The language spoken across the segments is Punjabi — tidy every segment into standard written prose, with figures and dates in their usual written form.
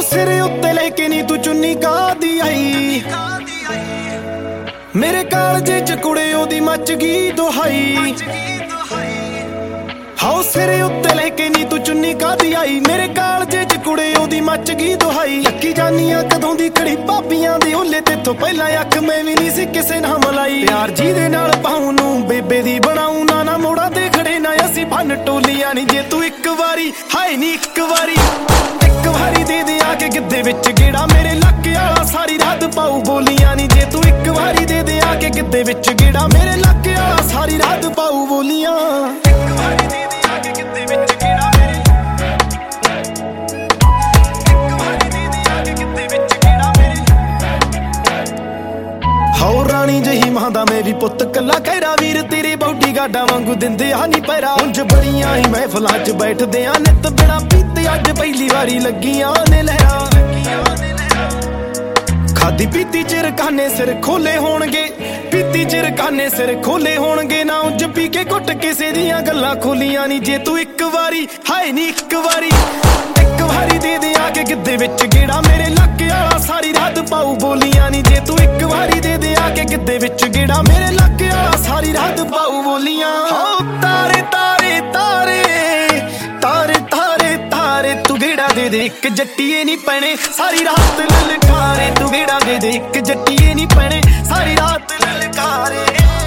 ਸਿਰੇ ਉੱਤੇ ਲੈ ਕੇ ਨੀ ਤੂੰ ਚੁੰਨੀ ਕਾਦੀ ਆਈ, ਮੇਰੇ ਕਾਲਜੇ ਚ ਕੁੜੇ ਉਹਦੀ ਮੱਚ ਗਈ ਦੁਹਾਈ। ਹਾਉ ਸਿਰੇ ਉੱਤੇ ਲੈ ਕੇ ਨੀ ਤੂੰ ਚੁੰਨੀ ਕਾਦੀ ਆਈ, ਮੇਰੇ ਕਾਲਜੇ ਚ ਕੁੜੇ ਉਹਦੀ ਮੱਚ ਗਈ ਦੁਹਾਈ। ਅੱਕੀ ਜਾਨੀਆਂ ਕਦੋਂ ਦੀ ਖੜੀ ਭਾਬੀਆਂ ਦੇ ਓਲੇ, ਤੇਥੋਂ ਪਹਿਲਾਂ ਅੱਖ ਮੈਂ ਵੀ ਨਹੀਂ ਸੀ ਕਿਸੇ ਨਾਲ ਮਲਾਈ। ਪਿਆਰ ਜਿਹਦੇ ਨਾਲ ਪਾਉ ਨੂੰ ਬੇਬੇ ਦੀ ਬਣਾਉ, ਨਾ ਮੋੜਾ ਤੇ ਖੜੇ ਨਾ ਅਸੀਂ ਫਨ ਟੋਲੀਆਂ ਨੀ। ਜੇ ਤੂੰ ਇੱਕ ਵਾਰੀ ਹਾਏ ਨੀ ਇੱਕ ਵਾਰੀ ਦੇ ਦੇ ਆ ਕੇ ਗਿੱਧੇ ਵਿੱਚ ਗੇੜਾ, ਮੇਰੇ ਲੱਕ ਵਾਲਾ ਸਾਰੀ ਰਾਤ ਪਾਉ ਬੋਲੀਆਂ ਨੀ। ਜੇ ਤੂੰ ਇੱਕ ਵਾਰੀ ਦੇ ਦੇ ਆ ਕੇ ਗਿੱਧੇ ਵਿੱਚ ਗੇੜਾ, ਮੇਰੇ ਲੱਕ ਵਾਲਾ ਸਾਰੀ ਰਾਤ ਪਾਉ ਬੋਲੀਆਂ। ਇੱਕ ਵਾਰੀ ਦੇ ਦੇ ਆ ਕੇ ਗਿੱਧੇ ਵਿੱਚ ਗੇੜਾ, ਮੇਰੇ ਇੱਕ ਵਾਰੀ ਦੇ ਦੇ ਆ ਕੇ ਗਿੱਧੇ ਵਿੱਚ ਗੇੜਾ ਮੇਰੇ। ਹਾਉ ਰਾਣੀ ਜਹੀ ਮਾਂ ਦਾ ਮੈਂ ਵੀ ਪੁੱਤ ਕੱਲਾ ਕਹਿਰਾ, ਵੀਰ ਤੇਰੇ ਬੌਡੀ ਗਾਡਾਂ ਵਾਂਗੂ ਦਿੰਦੇ ਆ ਨੀ ਪੈਰਾ। ਉਂਝ ਬੜੀਆਂ ਹੀ ਮਹਿਫਲਾਂ ਚ ਬੈਠਦੇ ਆ ਨਿੱਤ ਬਿਨਾ ਪੀਤੇ, ਅੱਜ ਪਹਿਲੀ ਵਾਰੀ ਲੱਗੀਆਂ ਨੇ ਲਹਿਰਾਂ। ਖਾਦੀ ਪੀਤੀ ਚਿਰਕਾਨੇ ਸਿਰ ਖੋਲੇ ਹੋਣਗੇ, ਪੀਤੀ ਚਿਰਕਾਨੇ ਸਿਰ ਖੋਲੇ ਹੋਣਗੇ, ਨਾ ਉਂਝ ਪੀ ਕੇ ਘੁੱਟ ਕਿਸੇ ਦੀਆਂ ਗੱਲਾਂ ਖੋਲੀਆਂ ਨੀ। ਜੇ ਤੂੰ ਇੱਕ ਵਾਰੀ ਹਾਏ ਨੀ ਇੱਕ ਵਾਰੀ ਦੇ ਦੇ ਆ ਕੇ ਗਿੱਧੇ ਵਿੱਚ ਗੇੜਾ, ਮੇਰੇ ਲੱਕ ਵਾਲਾ ਸਾਰੀ ਰਾਤ ਪਾਉ ਬੋਲੀਆਂ ਨੀ। ਜੇ ਤੂੰ ਇੱਕ ਵਾਰੀ ਦੇ ਦੇ ਆ ਕੇ ਗਿੱਧੇ ਵਿੱਚ ਗੇੜਾ, ਮੇਰੇ ਲੱਕ ਵਾਲਾ ਸਾਰੀ ਰਾਤ ਪਾਉ ਬੋਲੀਆਂ। ਤਾਰੇ ਤਾਰੇ ਤਾਰੇ ਤਾਰੇ ਤਾਰੇ ਤਾਰੇ, ਤੂੰ ਗੇੜਾ ਦੇ ਦੇ ਇੱਕ ਜੱਟੀਏ ਨੀ ਪੈਣੇ ਸਾਰੀ ਰਾਤ ਲਲਕਾਰੇ। ਤੂੰ ਗੇੜਾ ਦੇ ਦੇ ਇੱਕ ਜੱਟੀਏ ਨੀ ਪੈਣੇ ਸਾਰੀ ਰਾਤ ਲਲਕਾਰੇ।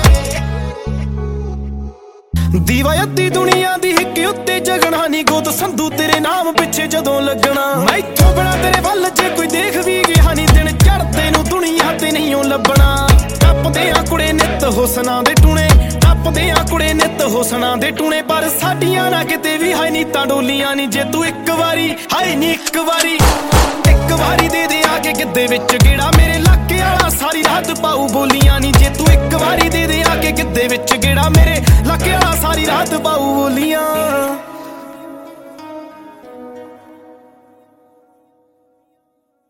ਦੀਵਾ ਅੱਧੀ ਦੁਨੀਆ ਦੀ ਹਿੱਕ ਉੱਤੇ ਜਗਣਾ ਨੀ, ਗੋਦ ਸੰਧੂ ਤੇਰੇ ਨਾਮ ਪਿੱਛੇ ਜਦੋਂ ਲੱਗਣਾ। ਮੈਥੋਂ ਬਿਨਾ ਤੇਰੇ ਵੱਲ ਜੇ ਕੋਈ ਦੇਖ ਵੀ ਗਿਆ ਨੀ, ਦਿਨ ਚੜ੍ਹਦੇ ਨੂੰ ਦੁਨੀਆ ਤੇ ਨਹੀਂ ਓ ਲੱਭਣਾ। ਟੱਪਦੇ ਆ ਕੁੜੇ ਨਿੱਤ ਹੁਸਨਾਂ ਦੇ ਟੂਣੇ, ਟੱਪਦੇ ਆ ਕੁੜੇ ਨਿੱਤ ਹੁਸਨਾਂ ਦੇ ਟੂਣੇ, ਪਰ ਸਾਡੀਆਂ ਨਾ ਕਿਤੇ ਵੀ ਹਾਏ ਨੀ ਤਾਂ ਡੋਲੀਆਂ ਨੀ। ਜੇ ਤੂੰ ਇੱਕ ਵਾਰੀ ਹਾਏ ਨੀ ਇੱਕ ਵਾਰੀ ਦੇ ਦੇ ਆ ਕੇ ਗਿੱਧੇ ਵਿੱਚ ਗੇੜਾ, ਮੇਰੇ ਲੱਕ ਵਾਲਾ ਸਾਰੀ ਰਾਤ ਪਾਉ ਬੋਲੀਆਂ ਨੀ। ਜੇ ਤੂੰ ਇੱਕ ਵਾਰੀ ਦੇ ਦੇ ਆ ਕੇ ਗਿੱਧੇ ਵਿੱਚ ਗੇੜਾ, ਮੇਰੇ ਲੱਕ ਵਾਲਾ ਸਾਰੀ ਰਾਤ ਪਾਉ ਬੋਲੀਆਂ।